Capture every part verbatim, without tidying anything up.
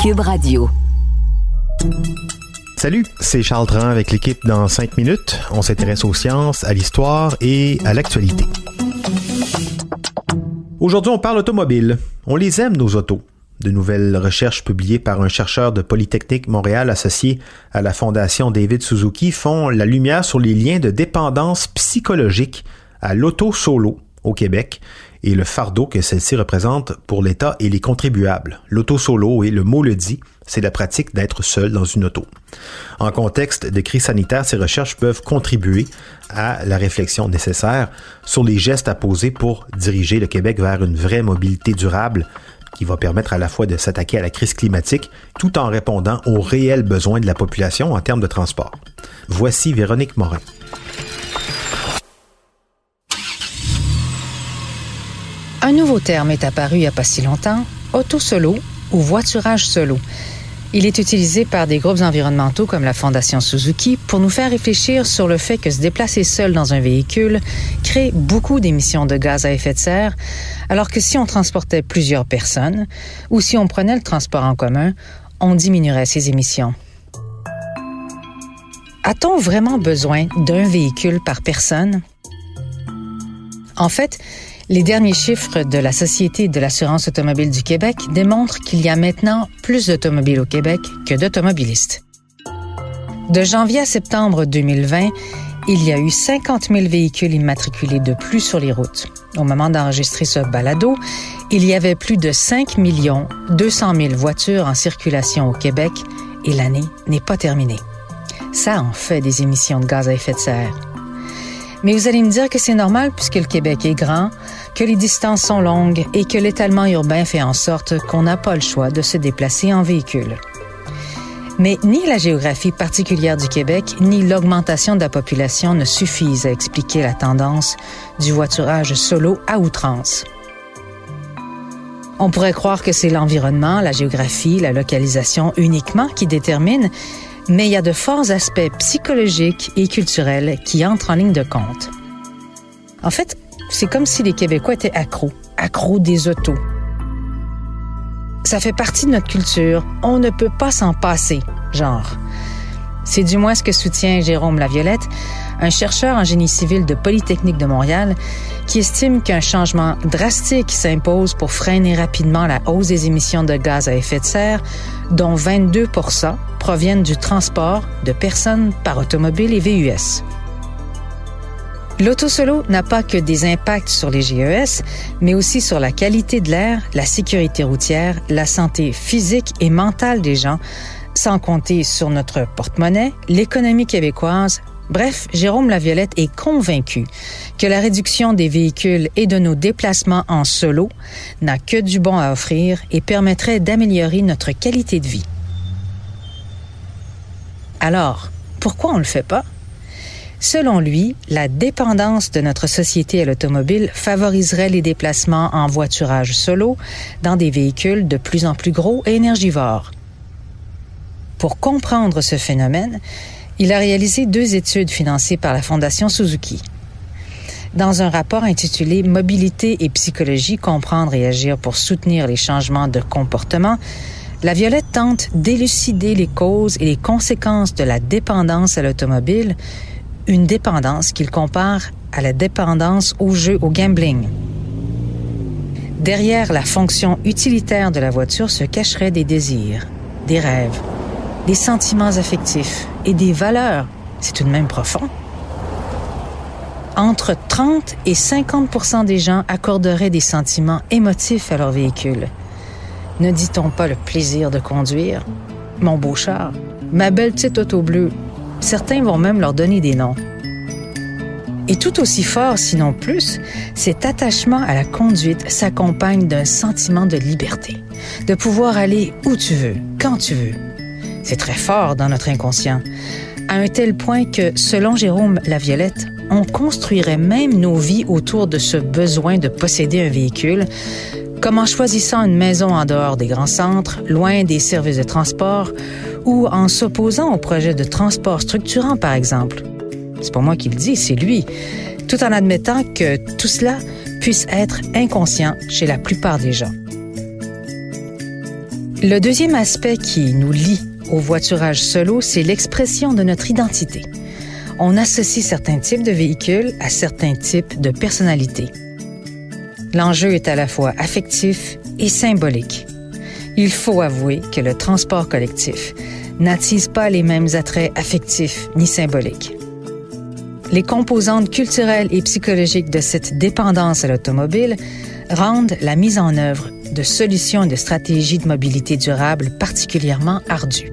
Cube Radio. Salut, c'est Charles Dran avec l'équipe dans cinq minutes. On s'intéresse aux sciences, à l'histoire et à l'actualité. Aujourd'hui, on parle automobile. On les aime, nos autos. De nouvelles recherches publiées par un chercheur de Polytechnique Montréal associé à la Fondation David Suzuki font la lumière sur les liens de dépendance psychologique à l'auto solo au Québec et le fardeau que celle-ci représente pour l'État et les contribuables. L'auto solo, et le mot le dit, c'est la pratique d'être seul dans une auto. En contexte de crise sanitaire, ces recherches peuvent contribuer à la réflexion nécessaire sur les gestes à poser pour diriger le Québec vers une vraie mobilité durable qui va permettre à la fois de s'attaquer à la crise climatique tout en répondant aux réels besoins de la population en termes de transport. Voici Véronique Morin. Un nouveau terme est apparu il n'y a pas si longtemps, auto-solo ou voiturage solo. Il est utilisé par des groupes environnementaux comme la Fondation Suzuki pour nous faire réfléchir sur le fait que se déplacer seul dans un véhicule crée beaucoup d'émissions de gaz à effet de serre, alors que si on transportait plusieurs personnes ou si on prenait le transport en commun, on diminuerait ces émissions. A-t-on vraiment besoin d'un véhicule par personne? En fait, les derniers chiffres de la Société de l'assurance automobile du Québec démontrent qu'il y a maintenant plus d'automobiles au Québec que d'automobilistes. De janvier à septembre deux mille vingt, il y a eu cinquante mille véhicules immatriculés de plus sur les routes. Au moment d'enregistrer ce balado, il y avait plus de cinq millions deux cent mille voitures en circulation au Québec et l'année n'est pas terminée. Ça en fait des émissions de gaz à effet de serre. Mais vous allez me dire que c'est normal puisque le Québec est grand, que les distances sont longues et que l'étalement urbain fait en sorte qu'on n'a pas le choix de se déplacer en véhicule. Mais ni la géographie particulière du Québec, ni l'augmentation de la population ne suffisent à expliquer la tendance du voiturage solo à outrance. On pourrait croire que c'est l'environnement, la géographie, la localisation uniquement qui déterminent, mais il y a de forts aspects psychologiques et culturels qui entrent en ligne de compte. En fait, c'est comme si les Québécois étaient accros, accros des autos. Ça fait partie de notre culture, on ne peut pas s'en passer, genre. C'est du moins ce que soutient Jérôme Laviolette, un chercheur en génie civil de Polytechnique de Montréal, qui estime qu'un changement drastique s'impose pour freiner rapidement la hausse des émissions de gaz à effet de serre, dont vingt-deux pour cent proviennent du transport de personnes par automobile et V U S. L'auto-solo n'a pas que des impacts sur les G E S, mais aussi sur la qualité de l'air, la sécurité routière, la santé physique et mentale des gens, sans compter sur notre porte-monnaie, l'économie québécoise. Bref, Jérôme Laviolette est convaincu que la réduction des véhicules et de nos déplacements en solo n'a que du bon à offrir et permettrait d'améliorer notre qualité de vie. Alors, pourquoi on ne le fait pas? Selon lui, la dépendance de notre société à l'automobile favoriserait les déplacements en voiturage solo dans des véhicules de plus en plus gros et énergivores. Pour comprendre ce phénomène, il a réalisé deux études financées par la Fondation Suzuki. Dans un rapport intitulé « Mobilité et psychologie, comprendre et agir pour soutenir les changements de comportement », Laviolette tente d'élucider les causes et les conséquences de la dépendance à l'automobile, une dépendance qu'il compare à la dépendance au jeu, au gambling. Derrière la fonction utilitaire de la voiture se cacheraient des désirs, des rêves, des sentiments affectifs et des valeurs. C'est tout de même profond. Entre trente et cinquante pour cent des gens accorderaient des sentiments émotifs à leur véhicule. Ne dit-on pas le plaisir de conduire? Mon beau char, ma belle petite auto bleue. Certains vont même leur donner des noms. Et tout aussi fort, sinon plus, cet attachement à la conduite s'accompagne d'un sentiment de liberté, de pouvoir aller où tu veux, quand tu veux. C'est très fort dans notre inconscient, à un tel point que, selon Jérôme Laviolette, on construirait même nos vies autour de ce besoin de posséder un véhicule, comme en choisissant une maison en dehors des grands centres, loin des services de transport, ou en s'opposant au projet de transport structurant, par exemple. C'est pas moi qui le dis, c'est lui, tout en admettant que tout cela puisse être inconscient chez la plupart des gens. Le deuxième aspect qui nous lie au voiturage solo, c'est l'expression de notre identité. On associe certains types de véhicules à certains types de personnalités. L'enjeu est à la fois affectif et symbolique. Il faut avouer que le transport collectif n'attise pas les mêmes attraits affectifs ni symboliques. Les composantes culturelles et psychologiques de cette dépendance à l'automobile rendent la mise en œuvre de solutions et de stratégies de mobilité durable particulièrement ardues.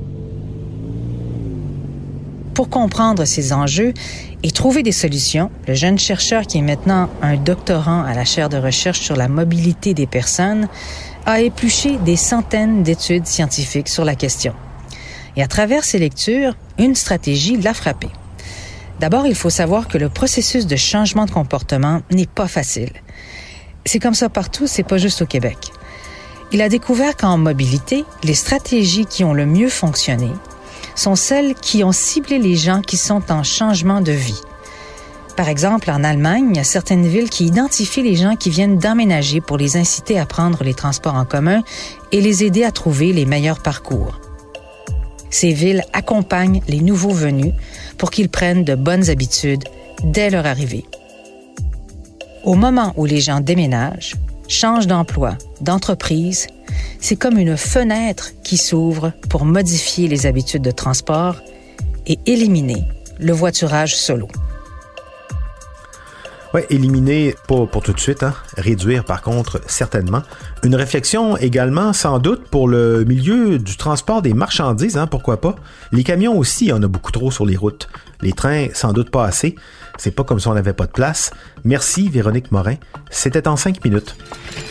Pour comprendre ces enjeux et trouver des solutions, le jeune chercheur qui est maintenant un doctorant à la chaire de recherche sur la mobilité des personnes a épluché des centaines d'études scientifiques sur la question. Et à travers ces lectures, une stratégie l'a frappé. D'abord, il faut savoir que le processus de changement de comportement n'est pas facile. C'est comme ça partout, c'est pas juste au Québec. Il a découvert qu'en mobilité, les stratégies qui ont le mieux fonctionné sont celles qui ont ciblé les gens qui sont en changement de vie. Par exemple, en Allemagne, il y a certaines villes qui identifient les gens qui viennent d'emménager pour les inciter à prendre les transports en commun et les aider à trouver les meilleurs parcours. Ces villes accompagnent les nouveaux venus pour qu'ils prennent de bonnes habitudes dès leur arrivée. Au moment où les gens déménagent, changent d'emploi, d'entreprise, c'est comme une fenêtre qui s'ouvre pour modifier les habitudes de transport et éliminer le voiturage solo. Oui, éliminer, pas pour tout de suite, hein. Réduire par contre, certainement. Une réflexion également, sans doute, pour le milieu du transport des marchandises, hein, pourquoi pas. Les camions aussi, il y en a beaucoup trop sur les routes. Les trains, sans doute pas assez. C'est pas comme si on n'avait pas de place. Merci Véronique Morin. C'était en cinq minutes.